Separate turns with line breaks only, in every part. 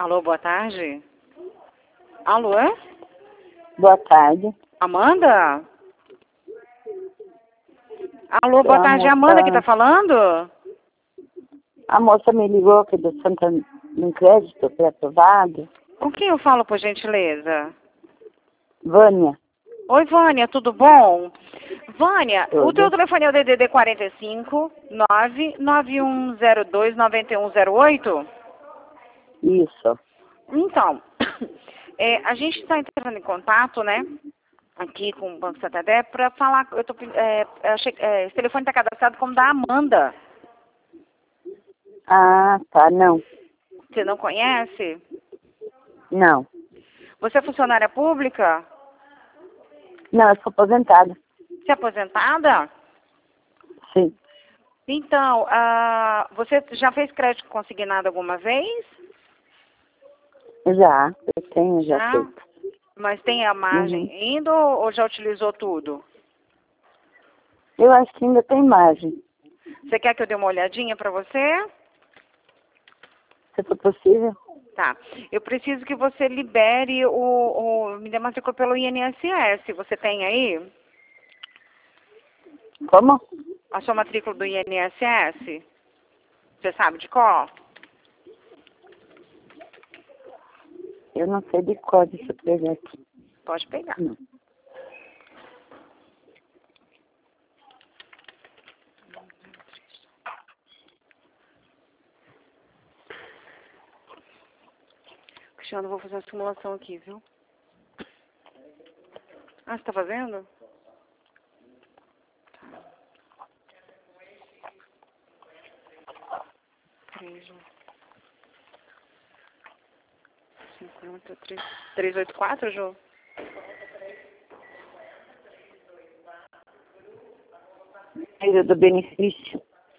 Alô, boa tarde. Alô, é?
Boa tarde.
Amanda? Alô, boa tarde, é a Amanda que tá falando?
A moça me ligou aqui do Santander Crédito, foi aprovado.
Com quem eu falo, por gentileza?
Vânia.
Oi, Vânia, tudo bom? Vânia, o
Tudo.
teu telefone é o DDD 45 99102 9108?
Isso.
Então, a gente está entrando em contato, né, aqui com o Banco Santander para falar, esse telefone está cadastrado como da Amanda.
Ah, tá, não.
Você não conhece?
Não.
Você é funcionária pública?
Não, eu sou aposentada.
Você é aposentada?
Sim.
Então, você já fez crédito consignado alguma vez?
Já, eu tenho já feito.
Mas tem a margem ainda ou já utilizou tudo?
Eu acho que ainda tem margem.
Você quer que eu dê uma olhadinha para você?
Se for possível.
Tá. Eu preciso que você libere me dê matrícula pelo INSS. Você tem aí?
Como?
A sua matrícula do INSS? Você sabe de qual?
Eu não sei de qual, deixa eu pegar aqui.
Pode pegar.
Não.
Cristiano, eu vou fazer uma simulação aqui, viu? Ah, você tá fazendo? Tá. 384, Jô?
Número do benefício.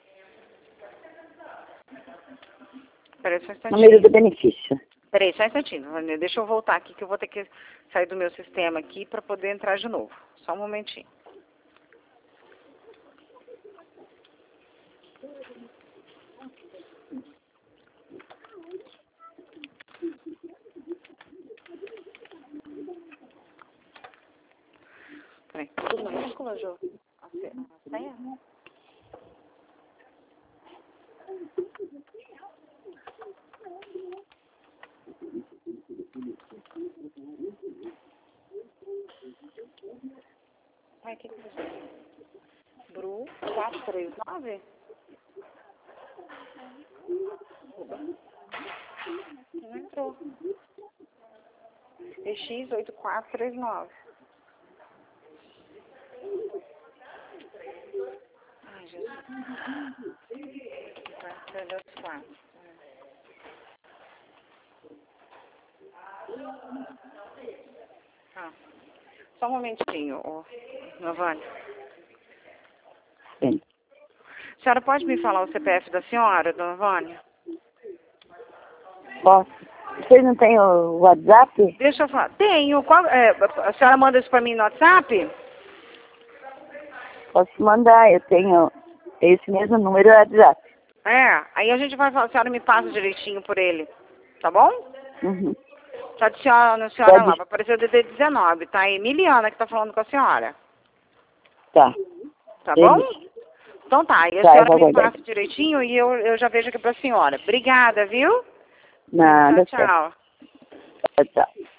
Peraí, só um instantinho.
Número do benefício.
Peraí, só um instantinho, Vânia. Deixa eu voltar aqui, que eu vou ter que sair do meu sistema aqui para poder entrar de novo. Só um momentinho. Peraí. Tudo maiúscula, Jô? A senha? Ai, o que você tem? Bru 439? Não entrou. EX 8439. Ai, Jesus. 424. Só um momentinho, Vânia.
Sim.
A senhora pode me falar o CPF da senhora, dona Vânia?
Posso? Vocês não têm o WhatsApp?
Deixa eu falar. Tenho. A senhora manda isso para mim no WhatsApp?
Posso mandar, eu tenho esse mesmo número do WhatsApp.
Aí a gente vai falar, a senhora me passa direitinho por ele, tá bom?
Uhum.
Só adiciona a senhora lá, vai aparecer o DD 19, tá? É Emiliana que tá falando com a senhora.
Tá.
Tá bom? Então tá, e a
Tá,
senhora me passa direitinho e eu já vejo aqui pra senhora. Obrigada, viu?
Nada,
Tchau, tchau.
Tchau, tchau.